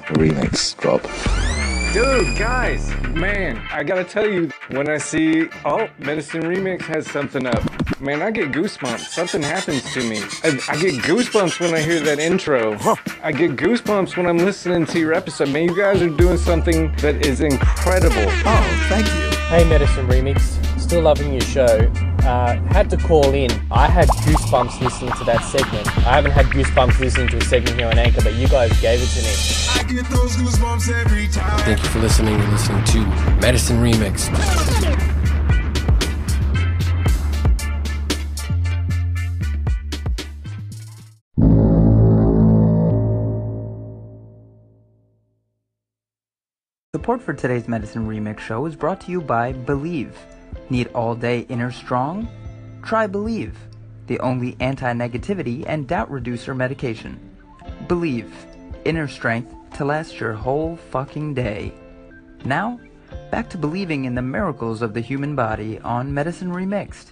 remix drop. Dude, guys, man, I gotta tell you, when I see, Medicine Remix has something up, man, I get goosebumps. Something happens to me. I get goosebumps when I hear that intro. I get goosebumps when I'm listening to your episode. Man, you guys are doing something that is incredible. Oh, thank you. Hey Medicine Remix, still loving your show. Had to call in. I had goosebumps listening to that segment. I haven't had goosebumps listening to a segment here on Anchor, but you guys gave it to me. I get those goosebumps every time. Thank you for listening. You're listening to Medicine Remix. Support for today's Medicine Remix show is brought to you by Believe. Need all-day inner strong? Try Believe, the only anti-negativity and doubt reducer medication. Believe, inner strength to last your whole fucking day. Now, back to believing in the miracles of the human body on Medicine Remixed.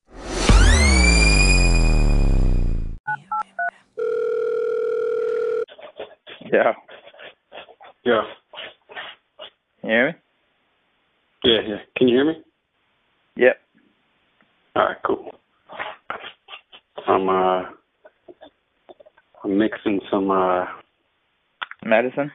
Yeah. Yeah. Can you hear me? Yeah. Can you hear me? Yep. All right, cool. I'm mixing some Medicine?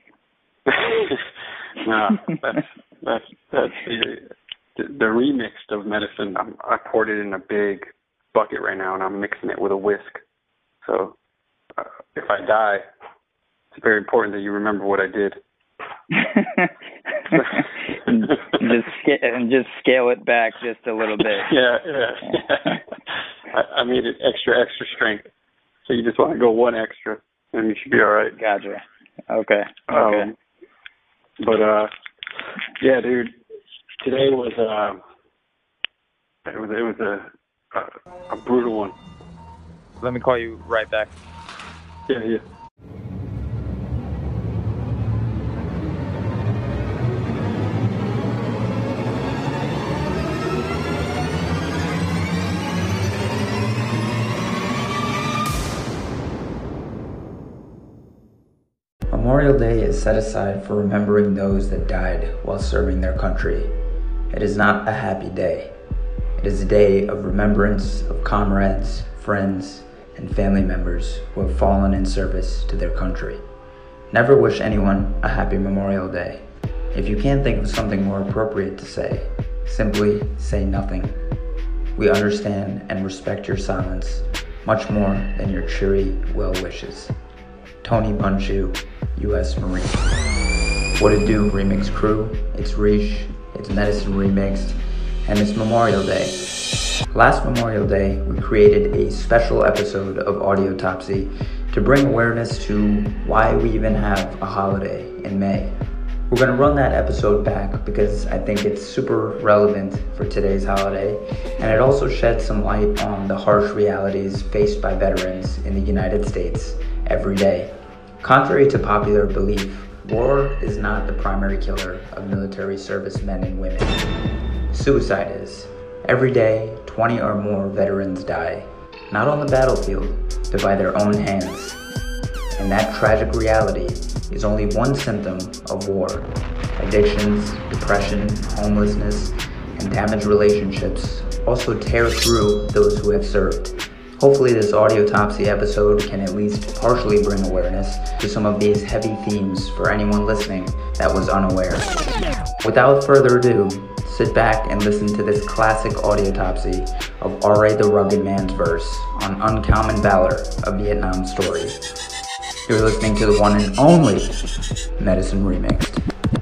nah, that's the remix of Medicine. I poured it in a big bucket right now, and I'm mixing it with a whisk. So if I die, it's very important that you remember what I did. just scale it back just a little bit. Yeah. I made it extra strength. So you just want to go one extra, and you should be all right. Gotcha. Okay. Yeah, dude. Today was it was a brutal one. Let me call you right back. Yeah. Memorial Day is set aside for remembering those that died while serving their country. It is not a happy day. It is a day of remembrance of comrades, friends, and family members who have fallen in service to their country. Never wish anyone a happy Memorial Day. If you can't think of something more appropriate to say, simply say nothing. We understand and respect your silence much more than your cheery well wishes. Tony Bunchu, U.S. Marine. What it do, Remix crew? It's Rish, it's Medicine Remixed, and it's Memorial Day. Last Memorial Day, we created a special episode of Audiotopsy to bring awareness to why we even have a holiday in May. We're going to run that episode back because I think it's super relevant for today's holiday, and it also sheds some light on the harsh realities faced by veterans in the United States every day. Contrary to popular belief, war is not the primary killer of military service men and women. Suicide is. Every day, 20 or more veterans die, not on the battlefield, but by their own hands. And that tragic reality is only one symptom of war. Addictions, depression, homelessness, and damaged relationships also tear through those who have served. Hopefully this Audiotopsy episode can at least partially bring awareness to some of these heavy themes for anyone listening that was unaware. Without further ado, sit back and listen to this classic Audiotopsy of R.A. the Rugged Man's verse on Uncommon Valor, a Vietnam story. You're listening to the one and only Medicine Remixed.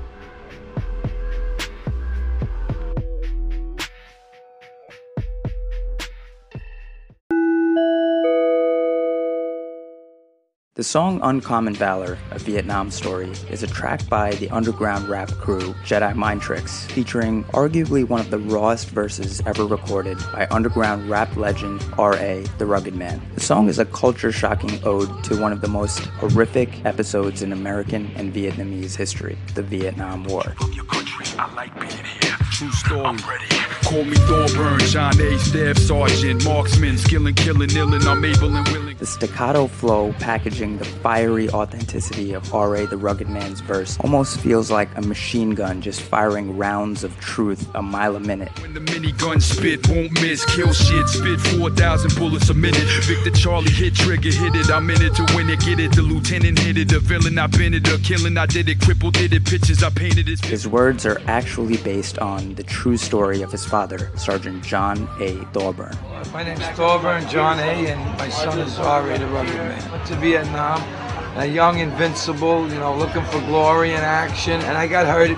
The song Uncommon Valor, a Vietnam story, is a track by the underground rap crew Jedi Mind Tricks, featuring arguably one of the rawest verses ever recorded by underground rap legend R.A. the Rugged Man. The song is a culture-shocking ode to one of the most horrific episodes in American and Vietnamese history, the Vietnam War. Your country, I like being here. true story. Call me Thorburn, John A. Staff Sergeant, marksman, skillin', killin', illin', I'm able and willing. The staccato flow packaging the fiery authenticity of R.A. the Rugged Man's verse almost feels like a machine gun just firing rounds of truth a mile a minute. When the minigun spit, won't miss, kill shit, spit 4,000 bullets a minute. Victor Charlie hit trigger, hit it, I'm in it to win it, get it. The lieutenant hit it, the villain, I been it, a killing, I did it, crippled, did it, pictures, I painted it. His words are actually based on the true story of his father, Sergeant John A. Thorburn. My name's Thorburn, John A., and my son is R.A. the Rugged Man. Went to Vietnam, a young invincible, looking for glory and action, and I got hurt.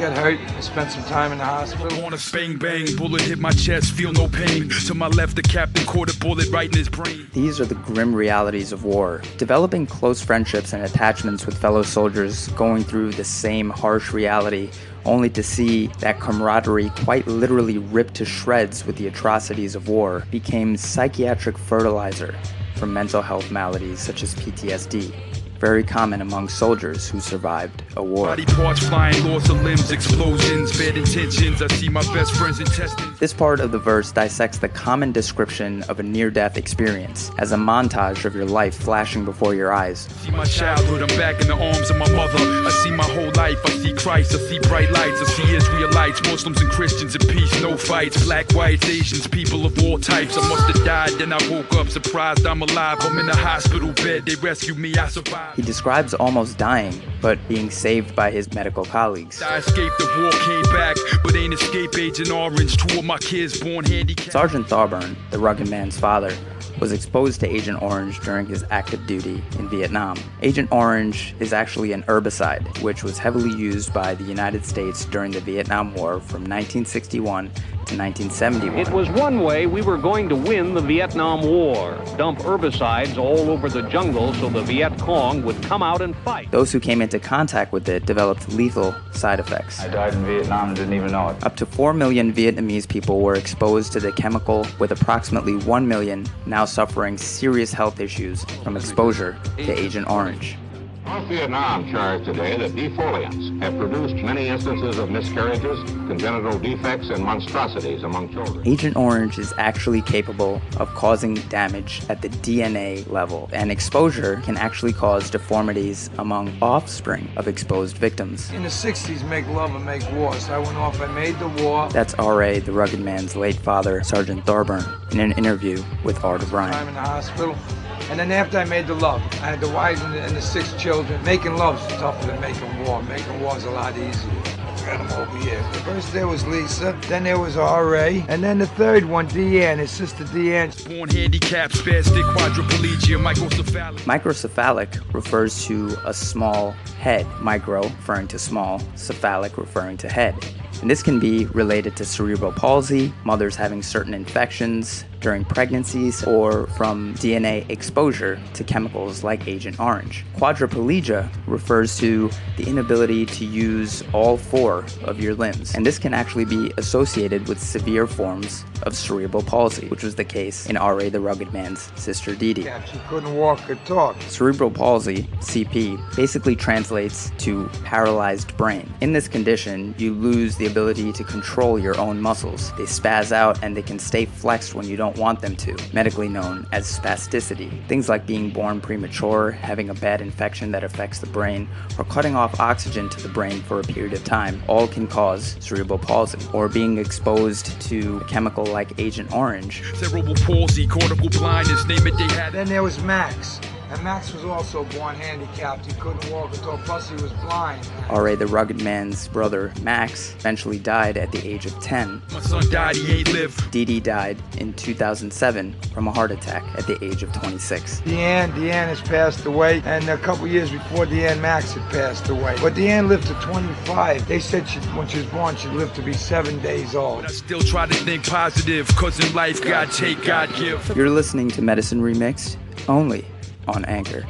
I spent some time in the hospital. On a bang bang, bullet hit my chest, feel no pain. To my left, the captain caught a bullet right in his brain. These are the grim realities of war. Developing close friendships and attachments with fellow soldiers going through the same harsh reality, only to see that camaraderie quite literally ripped to shreds with the atrocities of war, became psychiatric fertilizer for mental health maladies such as PTSD, very common among soldiers who survived a war. Body parts flying, loss of limbs, explosions, bad intentions, I see my best friends intestines. This part of the verse dissects the common description of a near-death experience as a montage of your life flashing before your eyes. See my childhood, I'm back in the arms of my mother. I see my whole life, I see Christ, I see bright lights, I see Israelites, Muslims and Christians in peace, no fights, black, whites, Asians, people of all types. I must have died, then I woke up surprised I'm alive. I'm in a hospital bed, they rescued me, I survived. He describes almost dying, but being saved by his medical colleagues. I escaped the war, came back, but ain't escape Agent Orange. 2 of my kids born handicapped. Sergeant Thorburn, the Rugged Man's father, was exposed to Agent Orange during his active duty in Vietnam. Agent Orange is actually an herbicide, which was heavily used by the United States during the Vietnam War from 1961 to 1971. It was one way we were going to win the Vietnam War. Dump herbicides all over the jungle so the Viet Cong would come out and fight. Those who came into contact with it developed lethal side effects. I died in Vietnam and didn't even know it. Up to 4 million Vietnamese people were exposed to the chemical, with approximately 1 million now suffering serious health issues from exposure to Agent Orange. North Vietnam charged today that defoliants have produced many instances of miscarriages, congenital defects, and monstrosities among children. Agent Orange is actually capable of causing damage at the DNA level, and exposure can actually cause deformities among offspring of exposed victims. In the 60s, make love and make war. So I went off, I made the war. That's R.A. the Rugged Man's late father, Sergeant Thorburn, in an interview with Art O'Brien. I'm in the hospital. And then after I made the love, I had the wife and the 6 children. Making love's tougher than making war. Making war's a lot easier. I got them over here. The first there was Lisa, then there was R.A., and then the third one, Deanne, his sister Deanne. Born handicapped, spastic, quadriplegia, microcephalic. Microcephalic refers to a small head. Micro referring to small, cephalic referring to head. And this can be related to cerebral palsy, mothers having certain infections during pregnancies, or from DNA exposure to chemicals like Agent Orange. Quadriplegia refers to the inability to use all 4 of your limbs, and this can actually be associated with severe forms of cerebral palsy, which was the case in R.A. the Rugged Man's sister Dee Dee. Yeah, she couldn't walk or talk. Cerebral palsy, CP, basically translates to paralyzed brain. In this condition, you lose the ability to control your own muscles. They spaz out and they can stay flexed when you don't want them to, medically known as spasticity. Things like being born premature, having a bad infection that affects the brain, or cutting off oxygen to the brain for a period of time all can cause cerebral palsy. Or being exposed to a chemical like Agent Orange. Cerebral palsy, cortical blindness, name it, they had. Then there was Max. And Max was also born handicapped. He couldn't walk at all, plus he was blind. R.A. the Rugged Man's brother, Max, eventually died at the age of 10. My son died, he ain't lived. Dee Dee died in 2007 from a heart attack at the age of 26. Deanne has passed away, and a couple years before Deanne, Max had passed away. But Deanne lived to 25. They said when she was born, she'd live to be 7 days old. But I still try to think positive, cause in life, God take, God give. You're listening to Medicine Remixed, only on Anchor.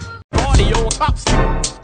Audio top step.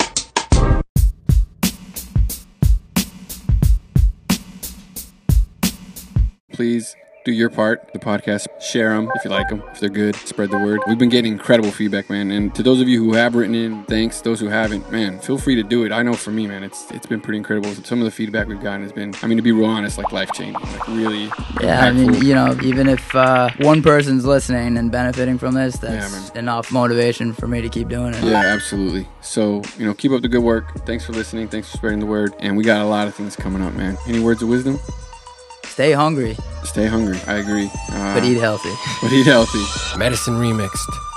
Please do your part. The podcast, share them if you like them. If they're good, spread the word. We've been getting incredible feedback, man. And to those of you who have written in, thanks. Those who haven't, man, feel free to do it. I know for me, man, it's been pretty incredible. Some of the feedback we've gotten has been, I mean, to be real honest, like life-changing, like really Yeah, I mean, impactful. you know, even if one person's listening and benefiting from this, that's enough motivation for me to keep doing it. Yeah, absolutely. So, you know, keep up the good work. Thanks for listening. Thanks for spreading the word. And we got a lot of things coming up, man. Any words of wisdom? Stay hungry. Stay hungry. I agree. But eat healthy. But eat healthy. Medicine Remixed.